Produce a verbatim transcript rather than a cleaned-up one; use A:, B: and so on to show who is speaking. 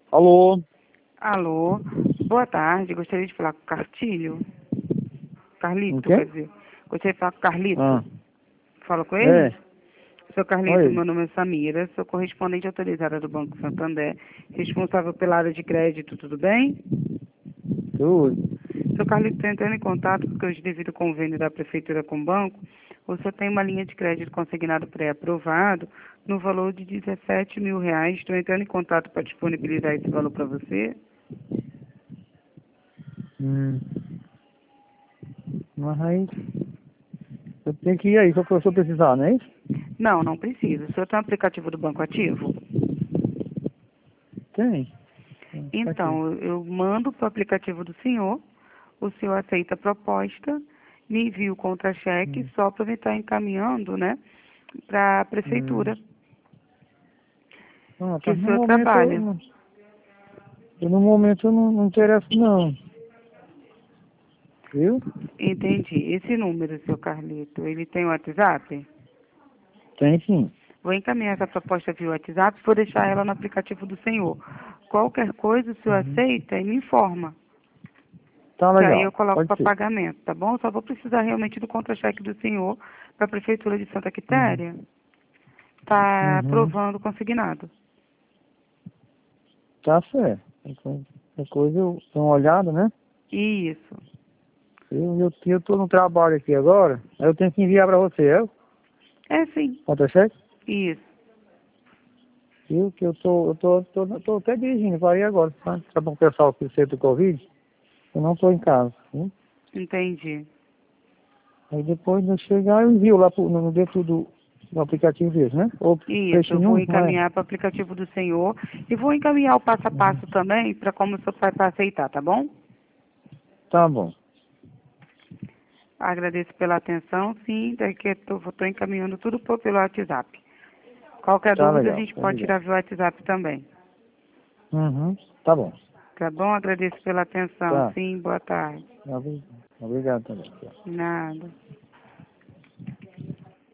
A: Alô?
B: Alô, boa tarde. Gostaria de falar com o Cartilho.
A: O
B: Carlito,
A: quê?
B: quer dizer. Gostaria de falar com o Carlito.
A: Ah,
B: Fala com
A: é.
B: ele? Seu Carlito,
A: Oi.
B: meu nome é Samira, sou correspondente autorizada do Banco Santander, responsável pela área de crédito, tudo bem?
A: Tudo.
B: Seu Carlito, estou entrando em contato porque hoje, devido ao convênio da Prefeitura com o banco, o senhor tem uma linha de crédito consignado pré-aprovado no valor de dezessete mil reais. Estou entrando em contato para disponibilizar esse valor para você.
A: Hum. Mas aí, eu tenho que ir aí, só que eu só precisar, não é isso?
B: Não, não precisa. O senhor tem um aplicativo do Banco Ativo?
A: Tem. Tá aqui.
B: Então, eu eu mando para o aplicativo do senhor, o senhor aceita a proposta, me envia o contra-cheque
A: Hum.
B: só para eu estar encaminhando, né, para a
A: Hum.
B: prefeitura
A: Ah,
B: que
A: tá.
B: o
A: No
B: senhor
A: momento, eu,
B: trabalha.
A: não- eu, no momento eu não, não interesso, não. Viu?
B: Entendi. Esse número, seu Carlito, ele tem o WhatsApp?
A: Tem sim.
B: Vou encaminhar essa proposta via WhatsApp, vou deixar ela no aplicativo do senhor. Qualquer coisa, o senhor
A: Uhum.
B: aceita e me informa,
A: Tá
B: que aí eu
A: legal.
B: coloco
A: Pode
B: para
A: ser.
B: pagamento, tá bom? Só vou precisar realmente do contra-cheque do senhor para a prefeitura de Santa
A: Uhum.
B: Quitéria. Está
A: Uhum.
B: aprovando o consignado.
A: Tá certo. Qualquer coisa eu dou uma olhada, né?
B: Isso.
A: Eu, eu, eu tô no trabalho aqui agora, aí eu tenho que enviar pra você, eu?
B: É sim.
A: Conta certo?
B: Isso.
A: Eu que eu tô, eu tô, tô, tô até dirigindo para ir agora, tá? Tá bom, pessoal, que você do Covid, eu não tô em casa, viu?
B: Entendi.
A: Aí depois de eu chegar, eu envio lá pro, no, dentro do, do aplicativo mesmo, né? Ou
B: Isso.
A: peixe
B: Eu vou
A: nenhum, não é?
B: encaminhar para o aplicativo do senhor e vou encaminhar o passo a
A: Uhum.
B: passo também para como o senhor faz para aceitar, tá bom?
A: Tá bom.
B: Agradeço pela atenção. Sim, daqui eu estou encaminhando tudo por- pelo WhatsApp. Qualquer
A: Tá
B: dúvida a
A: legal,
B: gente
A: tá
B: pode
A: legal.
B: tirar via WhatsApp também.
A: Uhum. Tá bom.
B: Tá bom? Agradeço pela atenção.
A: Tá.
B: Sim, boa tarde.
A: Obrigado também.
B: Nada.